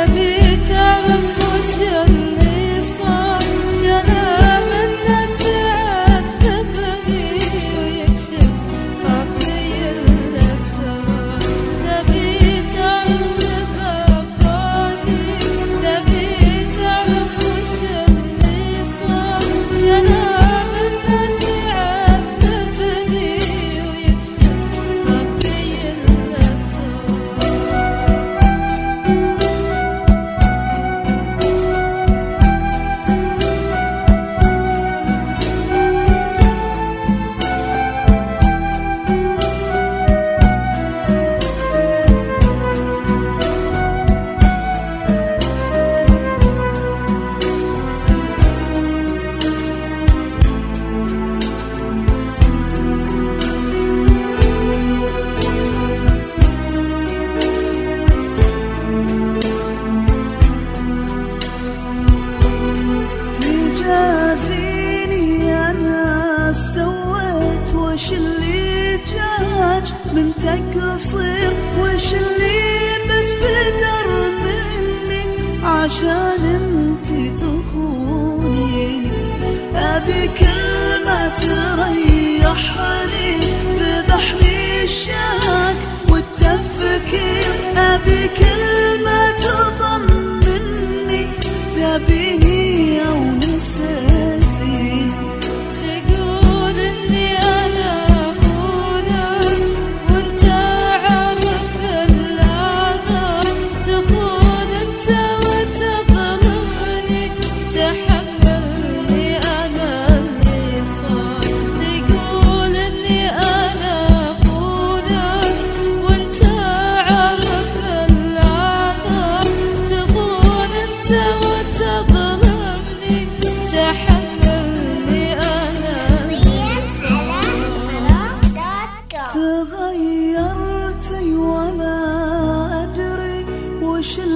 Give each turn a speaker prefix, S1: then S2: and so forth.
S1: تبي تعرف وش اللي صار. كلام الناس يعذبني ويكشف خفي الأسرار. تبي تعرف سبب بعدي، تبي تعرف وش اللي صار. كلام الناس يعذبني ويكشف خفي الأسرار.
S2: وش اللي جاج من تقصير، وش اللي بس بدر مني عشان انتي تخونيني. ابي كلمة تريحني ذبحني الشاك والتفكير. ابي كلمة تضمني تبيني او نسيتيني.
S1: تقول اني انا اخونك وانت عارف الاعذار. تخون انت وتظلمني، تحملني انا اللي صار. تقول اني انا اخونك وانت عارف الاعذار. تخون انت وتظلمني، تحملني انا.
S2: تغيرتي ولا أدري وش